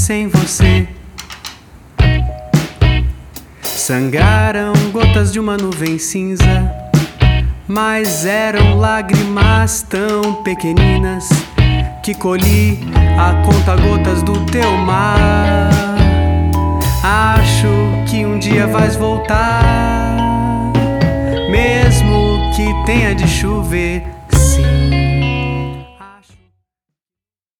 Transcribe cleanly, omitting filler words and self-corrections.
sem você. Sangraram gotas de uma nuvem cinza, mas eram lágrimas tão pequeninas que colhi a conta-gotas do teu mar. Acho que um dia vais voltar, mesmo que tenha de chover.